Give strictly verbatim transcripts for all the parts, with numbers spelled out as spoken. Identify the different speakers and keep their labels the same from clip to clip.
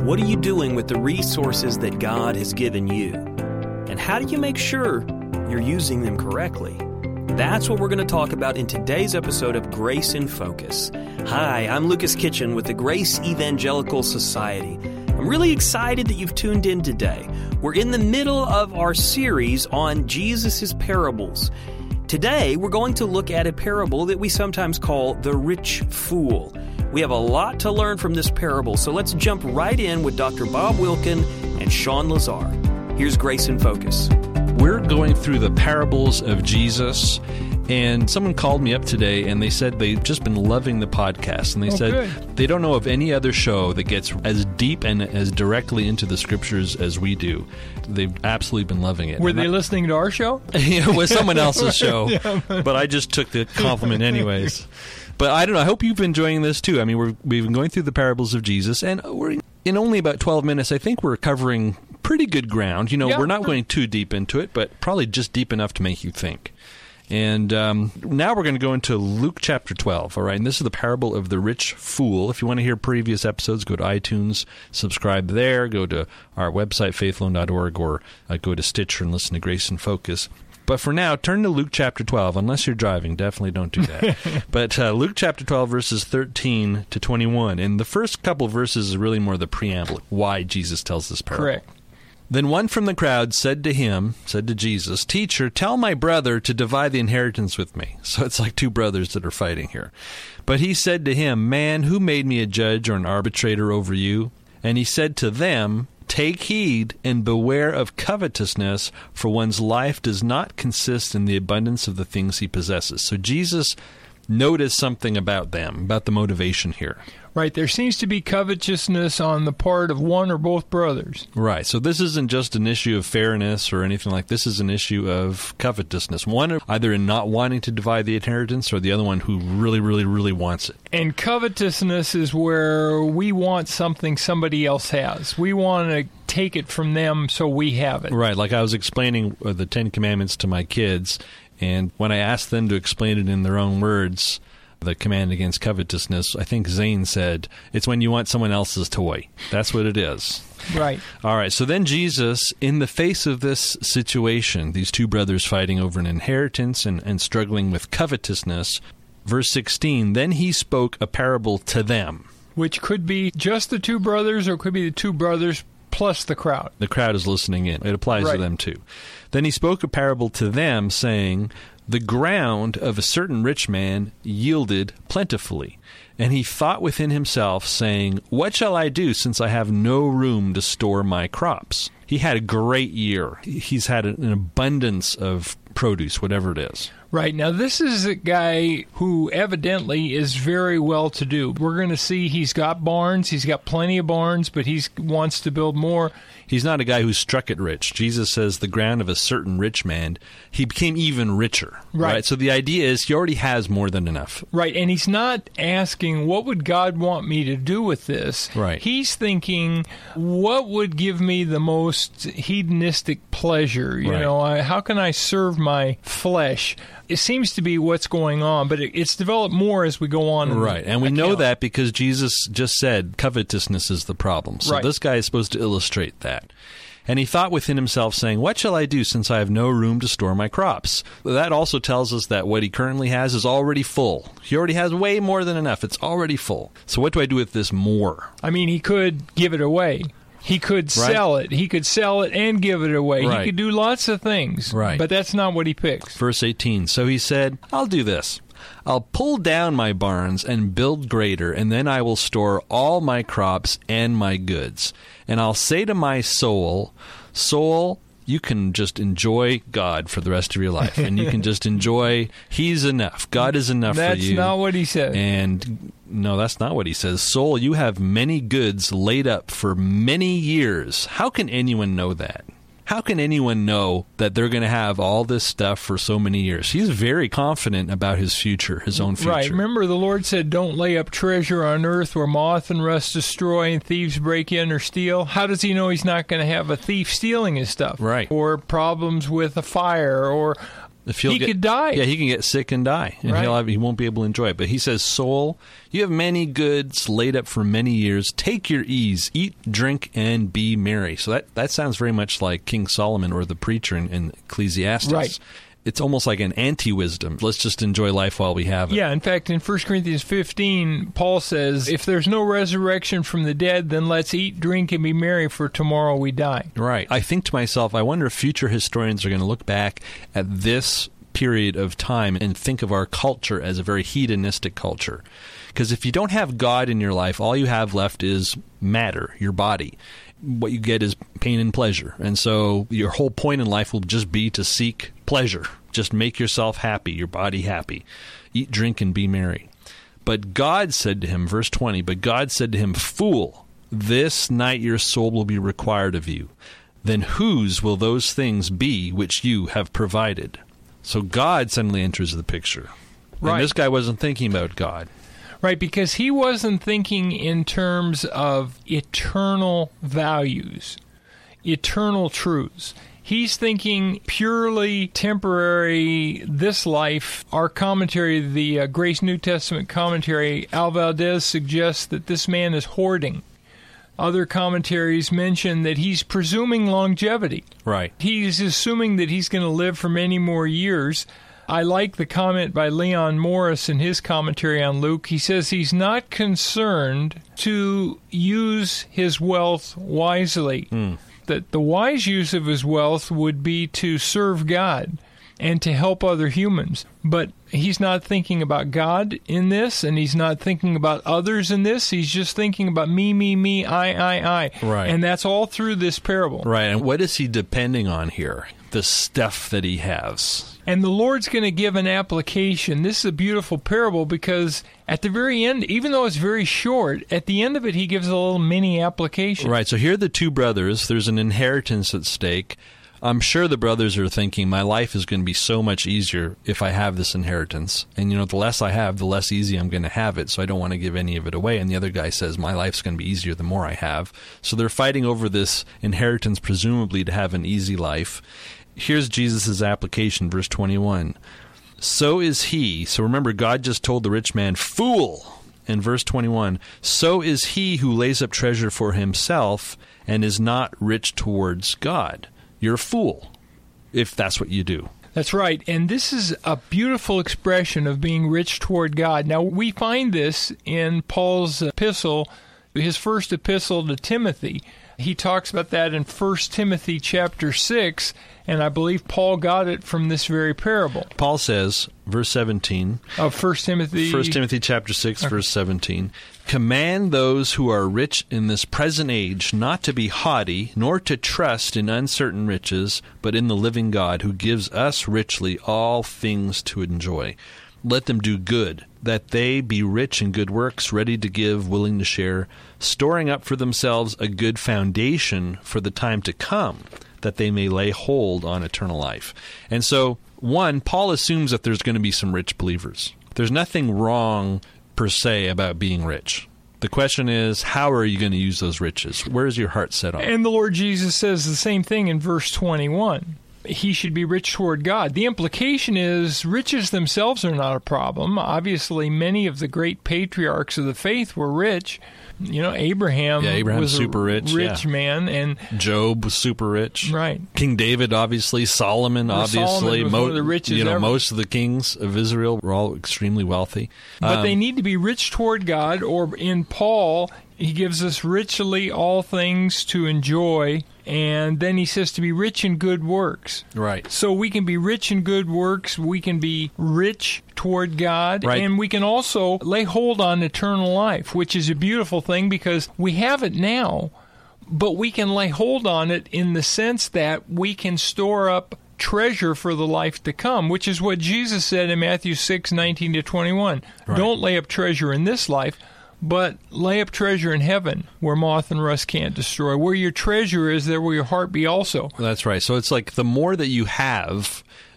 Speaker 1: What are you doing with the resources that God has given you? And how do you make sure you're using them correctly? That's what we're going to talk about in today's episode of Grace in Focus. Hi, I'm Lucas Kitchen with the Grace Evangelical Society. I'm really excited that you've tuned in today. We're in the middle of our series on Jesus' parables. Today, we're going to look at a parable that we sometimes call the rich fool. We have a lot to learn from this parable, so let's jump right in with Doctor Bob Wilkin and Sean Lazar. Here's Grace in Focus.
Speaker 2: We're going through the parables of Jesus, and someone called me up today, and they said they've just been loving the podcast, and they
Speaker 3: oh,
Speaker 2: said
Speaker 3: good.
Speaker 2: they don't know of any other show that gets as deep and as directly into the Scriptures as we do. They've absolutely been loving it.
Speaker 3: Were
Speaker 2: and
Speaker 3: they
Speaker 2: I,
Speaker 3: listening to our show?
Speaker 2: Yeah, it was someone else's show,
Speaker 3: yeah.
Speaker 2: But I just took the compliment anyways. But I don't know. I hope you've been enjoying this, too. I mean, we're, we've been going through the parables of Jesus, and we're in only about twelve minutes, I think we're covering pretty good ground. You know,
Speaker 3: yeah.
Speaker 2: We're not going too deep into it, but probably just deep enough to make you think. And um, now we're going to go into Luke chapter twelve, all right? And this is the parable of the rich fool. If you want to hear previous episodes, go to iTunes, subscribe there, go to our website, faith loan dot org, or uh, go to Stitcher and listen to Grace in Focus. But for now, turn to Luke chapter twelve. Unless you're driving, definitely don't do that. But uh, Luke chapter twelve, verses thirteen to twenty-one. And the first couple of verses is really more the preamble, why Jesus tells this parable.
Speaker 3: Correct.
Speaker 2: Then one from the crowd said to him, said to Jesus, "Teacher, tell my brother to divide the inheritance with me." So it's like two brothers that are fighting here. But he said to him, "Man, who made me a judge or an arbitrator over you?" And he said to them, "Take heed and beware of covetousness, for one's life does not consist in the abundance of the things he possesses." So Jesus noticed something about them, about the motivation here.
Speaker 3: Right. There seems to be covetousness on the part of one or both brothers.
Speaker 2: Right. So this isn't just an issue of fairness or anything like this. This is an issue of covetousness. One either in not wanting to divide the inheritance, or the other one who really, really, really wants it.
Speaker 3: And covetousness is where we want something somebody else has. We want to take it from them so we have it.
Speaker 2: Right. Like I was explaining the Ten Commandments to my kids, and when I asked them to explain it in their own words, the command against covetousness, I think Zane said, it's when you want someone else's toy. That's what it is.
Speaker 3: Right.
Speaker 2: All right. So then Jesus, in the face of this situation, these two brothers fighting over an inheritance and, and struggling with covetousness, verse sixteen, then he spoke a parable to them.
Speaker 3: Which could be just the two brothers, or it could be the two brothers plus the crowd.
Speaker 2: The crowd is listening in. It applies
Speaker 3: right.
Speaker 2: to them too. Then he spoke a parable to them, saying, "The ground of a certain rich man yielded plentifully. And he thought within himself, saying, What shall I do, since I have no room to store my crops?" He had a great year. He's had an abundance of produce, whatever it is.
Speaker 3: Right. Now, this is a guy who evidently is very well-to-do. We're going to see he's got barns. He's got plenty of barns, but he wants to build more.
Speaker 2: He's not a guy who struck it rich. Jesus says the ground of a certain rich man, he became even richer.
Speaker 3: Right.
Speaker 2: right. So the idea is he already has more than enough.
Speaker 3: Right. And he's not asking, what would God want me to do with this?
Speaker 2: Right.
Speaker 3: He's thinking, what would give me the most hedonistic pleasure? You
Speaker 2: right.
Speaker 3: know, I, how can I serve my flesh? It seems to be what's going on, but it, it's developed more as we go on.
Speaker 2: Right, and we
Speaker 3: account.
Speaker 2: know that because Jesus just said covetousness is the problem. So
Speaker 3: right.
Speaker 2: this guy is supposed to illustrate that. And he thought within himself, saying, What shall I do, since I have no room to store my crops? That also tells us that what he currently has is already full. He already has way more than enough. It's already full. So what do I do with this more?
Speaker 3: I mean, he could give it away. He could sell
Speaker 2: right.
Speaker 3: it. He could sell it and give it away.
Speaker 2: Right.
Speaker 3: He could do lots of things.
Speaker 2: Right.
Speaker 3: But that's not what he picks.
Speaker 2: Verse eighteen, so he said, I'll do this. I'll pull down my barns and build greater, and then I will store all my crops and my goods. And I'll say to my soul, Soul, you can just enjoy God for the rest of your life. And you can just enjoy, He's enough. God is enough
Speaker 3: that's
Speaker 2: for you.
Speaker 3: That's not what he said.
Speaker 2: And no, that's not what he says. Soul, you have many goods laid up for many years. How can anyone know that? How can anyone know that they're going to have all this stuff for so many years? He's very confident about his future, his own future.
Speaker 3: Right. Remember, the Lord said, don't lay up treasure on earth where moth and rust destroy and thieves break in or steal. How does he know he's not going to have a thief stealing his stuff?
Speaker 2: Right.
Speaker 3: Or problems with a fire or
Speaker 2: If he'll
Speaker 3: he
Speaker 2: get,
Speaker 3: could die.
Speaker 2: Yeah, he can get sick and die, and
Speaker 3: Right.
Speaker 2: he'll have, he won't be able to enjoy it. But he says, soul, you have many goods laid up for many years. Take your ease, eat, drink, and be merry. So that, that sounds very much like King Solomon or the preacher in, in Ecclesiastes.
Speaker 3: Right.
Speaker 2: It's almost like an anti-wisdom. Let's just enjoy life while we have it.
Speaker 3: Yeah, in fact, in First Corinthians fifteen, Paul says, if there's no resurrection from the dead, then let's eat, drink, and be merry, for tomorrow we die.
Speaker 2: Right. I think to myself, I wonder if future historians are going to look back at this period of time and think of our culture as a very hedonistic culture. Because if you don't have God in your life, all you have left is matter, your body. What you get is pain and pleasure. And so your whole point in life will just be to seek pleasure. Just make yourself happy, your body happy. Eat, drink, and be merry. But God said to him, verse twenty, but God said to him, fool, this night your soul will be required of you. Then whose will those things be which you have provided? So God suddenly enters the picture.
Speaker 3: Right.
Speaker 2: And this guy wasn't thinking about God.
Speaker 3: Right, because he wasn't thinking in terms of eternal values, eternal truths. He's thinking purely temporary, this life. Our commentary, the uh, Grace New Testament commentary, Al Valdez suggests that this man is hoarding. Other commentaries mention that he's presuming longevity.
Speaker 2: Right.
Speaker 3: He's assuming that he's going to live for many more years. I like the comment by Leon Morris in his commentary on Luke. He says he's not concerned to use his wealth wisely. Mm. That the wise use of his wealth would be to serve God and to help other humans. But he's not thinking about God in this, and he's not thinking about others in this. He's just thinking about me, me, me, I, I, I.
Speaker 2: Right.
Speaker 3: And that's all through this parable.
Speaker 2: Right. And what is he depending on here? The stuff that he has.
Speaker 3: And the Lord's going to give an application. This is a beautiful parable because at the very end, even though it's very short, at the end of it, he gives a little mini application.
Speaker 2: Right. So here are the two brothers. There's an inheritance at stake. I'm sure the brothers are thinking, my life is going to be so much easier if I have this inheritance. And, you know, the less I have, the less easy I'm going to have it, so I don't want to give any of it away. And the other guy says, my life's going to be easier the more I have. So they're fighting over this inheritance, presumably to have an easy life. Here's Jesus' application, verse twenty-one. So is he. So remember, God just told the rich man, fool. In verse twenty-one, so is he who lays up treasure for himself and is not rich towards God. You're a fool if that's what you do.
Speaker 3: That's right. And this is a beautiful expression of being rich toward God. Now, we find this in Paul's epistle, his first epistle to Timothy. He talks about that in First Timothy chapter six, and I believe Paul got it from this very parable.
Speaker 2: Paul says, verse seventeen,
Speaker 3: of First Timothy,
Speaker 2: First Timothy chapter six,
Speaker 3: okay.
Speaker 2: verse seventeen, command those who are rich in this present age not to be haughty, nor to trust in uncertain riches, but in the living God, who gives us richly all things to enjoy. Let them do good, that they be rich in good works, ready to give, willing to share, storing up for themselves a good foundation for the time to come, that they may lay hold on eternal life. And so, one, Paul assumes that there's going to be some rich believers. There's nothing wrong, per se, about being rich. The question is, how are you going to use those riches? Where is your heart set on?
Speaker 3: And the Lord Jesus says the same thing in verse twenty-one. He should be rich toward God. The implication is riches themselves are not a problem. Obviously, many of the great patriarchs of the faith were rich. You know, Abraham,
Speaker 2: yeah, Abraham's
Speaker 3: was a
Speaker 2: super rich,
Speaker 3: rich
Speaker 2: yeah.
Speaker 3: man, and
Speaker 2: Job was super rich.
Speaker 3: Right.
Speaker 2: King David, obviously. Solomon,
Speaker 3: well,
Speaker 2: obviously.
Speaker 3: Solomon was
Speaker 2: Mo-
Speaker 3: one of the richest
Speaker 2: you know,
Speaker 3: ever.
Speaker 2: most of the kings of Israel were all extremely wealthy.
Speaker 3: But
Speaker 2: um,
Speaker 3: they need to be rich toward God, or in Paul, he gives us richly all things to enjoy, and then he says to be rich in good works.
Speaker 2: Right.
Speaker 3: So we can be rich in good works, we can be rich toward God,
Speaker 2: right.
Speaker 3: and we can also lay hold on eternal life, which is a beautiful thing because we have it now, but we can lay hold on it in the sense that we can store up treasure for the life to come, which is what Jesus said in Matthew six, nineteen to twenty-one.
Speaker 2: Right.
Speaker 3: Don't lay up treasure in this life, but lay up treasure in heaven, where moth and rust can't destroy. Where your treasure is, there will your heart be also.
Speaker 2: That's right. So it's like the more that you have,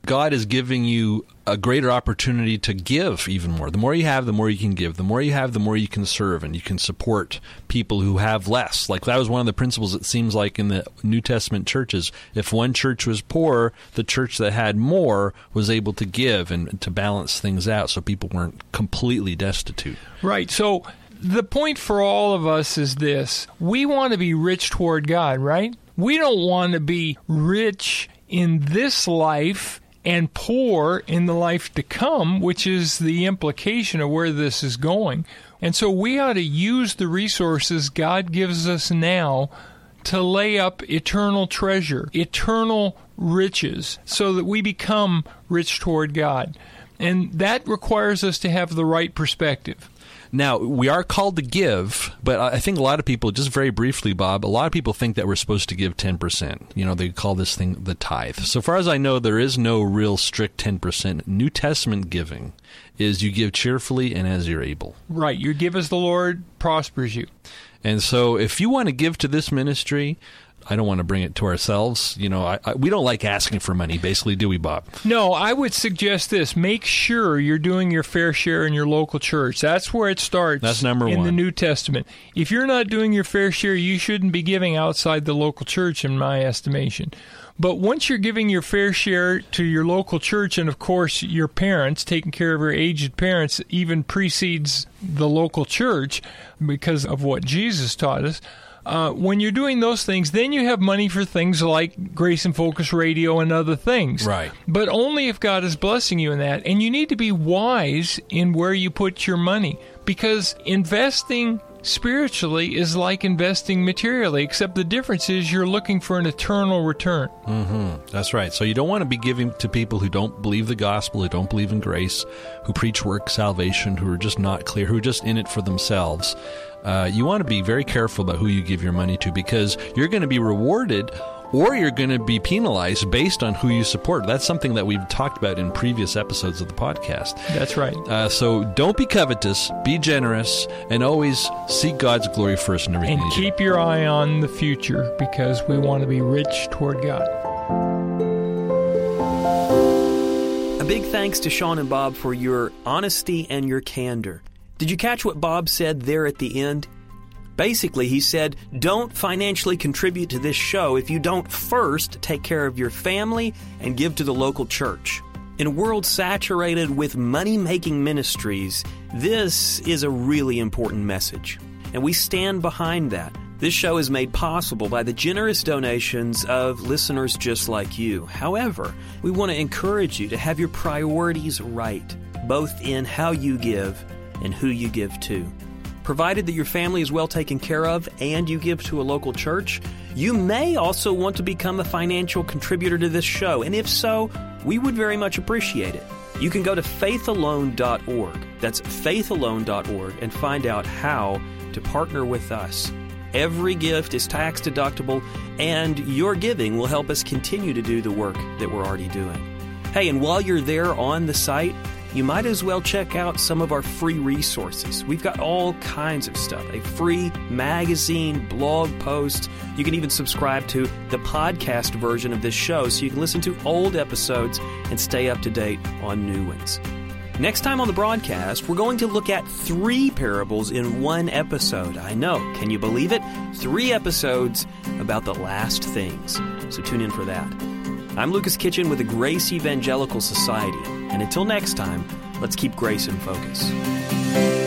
Speaker 2: God is giving you a greater opportunity to give even more. The more you have, the more you can give. The more you have, the more you can serve, and you can support people who have less. Like that was one of the principles, it seems like, in the New Testament churches. If one church was poor, the church that had more was able to give and to balance things out so people weren't completely destitute.
Speaker 3: Right. So the point for all of us is this. We want to be rich toward God, right? We don't want to be rich in this life and poor in the life to come, which is the implication of where this is going. And so we ought to use the resources God gives us now to lay up eternal treasure, eternal riches, so that we become rich toward God. And that requires us to have the right perspective.
Speaker 2: Now, we are called to give, but I think a lot of people, just very briefly, Bob, a lot of people think that we're supposed to give ten percent. You know, they call this thing the tithe. So far as I know, there is no real strict ten percent. New Testament giving is you give cheerfully and as you're able.
Speaker 3: Right. You give as the Lord prospers you.
Speaker 2: And so if you want to give to this ministry, I don't want to bring it to ourselves. You know, I, I, we don't like asking for money, basically, do we, Bob?
Speaker 3: No, I would suggest this. Make sure you're doing your fair share in your local church. That's where it starts.
Speaker 2: That's number
Speaker 3: in
Speaker 2: one.
Speaker 3: the New Testament. If you're not doing your fair share, you shouldn't be giving outside the local church, in my estimation. But once you're giving your fair share to your local church, and of course your parents, taking care of your aged parents, even precedes the local church because of what Jesus taught us. Uh, when you're doing those things, then you have money for things like Grace and Focus Radio and other things.
Speaker 2: Right.
Speaker 3: But only if God is blessing you in that. And you need to be wise in where you put your money, because investing spiritually is like investing materially, except the difference is you're looking for an eternal return.
Speaker 2: Mm-hmm. That's right. So you don't want to be giving to people who don't believe the gospel, who don't believe in grace, who preach work salvation, who are just not clear, who are just in it for themselves. Uh, you want to be very careful about who you give your money to, because you're going to be rewarded or you're going to be penalized based on who you support. That's something that we've talked about in previous episodes of the podcast.
Speaker 3: That's right.
Speaker 2: Uh, so don't be covetous, be generous, and always seek God's glory first in everything.
Speaker 3: And keep your eye on the future, because we want to be rich toward God.
Speaker 1: A big thanks to Sean and Bob for your honesty and your candor. Did you catch what Bob said there at the end? Basically, he said, don't financially contribute to this show if you don't first take care of your family and give to the local church. In a world saturated with money-making ministries, this is a really important message, and we stand behind that. This show is made possible by the generous donations of listeners just like you. However, we want to encourage you to have your priorities right, both in how you give and who you give to. Provided that your family is well taken care of and you give to a local church, you may also want to become a financial contributor to this show, and if so, we would very much appreciate it. You can go to faith alone dot org. That's faith alone dot org and find out how to partner with us. Every gift is tax deductible, and your giving will help us continue to do the work that we're already doing. Hey, and while you're there on the site, you might as well check out some of our free resources. We've got all kinds of stuff. A free magazine, blog post. You can even subscribe to the podcast version of this show so you can listen to old episodes and stay up to date on new ones. Next time on the broadcast, we're going to look at three parables in one episode. I know, can you believe it? Three episodes about the last things. So tune in for that. I'm Lucas Kitchen with the Grace Evangelical Society. And until next time, let's keep grace in focus.